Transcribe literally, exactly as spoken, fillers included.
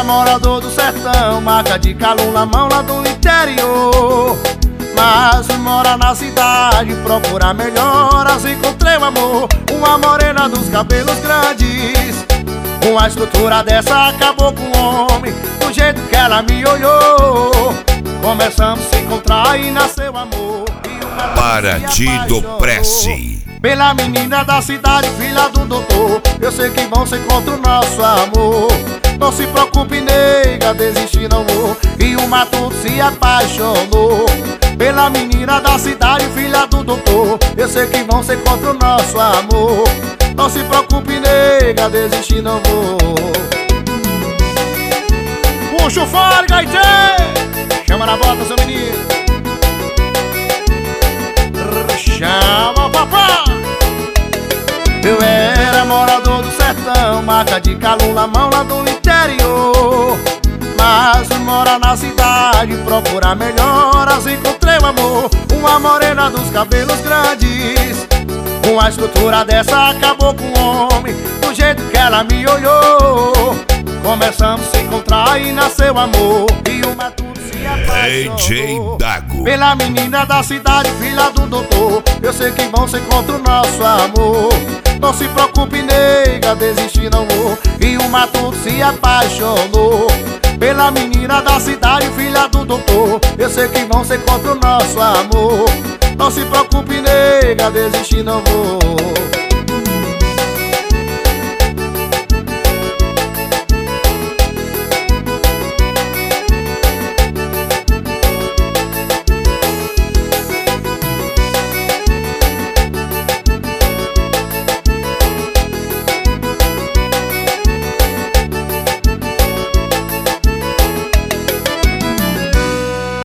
morador do sertão, marca de calula, mão lá do interior. Mas mora na cidade, procura melhoras, encontrei o amor. Uma morena dos cabelos grandes, com a estrutura dessa acabou com o homem, do jeito que ela me olhou. Começamos a se encontrar e nasceu amor. Partido Prece. Pela menina da cidade, filha do doutor, eu sei que vão ser contra o nosso amor. Não se preocupe, nega, desistir não vou. E o matuto se apaixonou. Pela menina da cidade, filha do doutor, eu sei que vão ser contra o nosso amor. Não se preocupe, nega, desistir não vou. Puxa o fora, Gaitê! Chama na bota, seu menino. Chama o papá. Eu era morador do sertão, marca de calula, mão lá do interior. Mas mora na cidade, procura melhoras, encontrei o amor. Uma morena dos cabelos grandes, com a estrutura dessa acabou com o homem, do jeito que ela me olhou. Começamos a se encontrar e nasceu amor. E o matuto se apaixonou. D J Dago. Pela menina da cidade, filha do doutor, eu sei que vão ser contra o nosso amor. Não se preocupe, nega, desistir não vou. E o matuto se apaixonou. Pela menina da cidade, filha do doutor, eu sei que vão ser contra o nosso amor. Não se preocupe, nega, desistir não vou.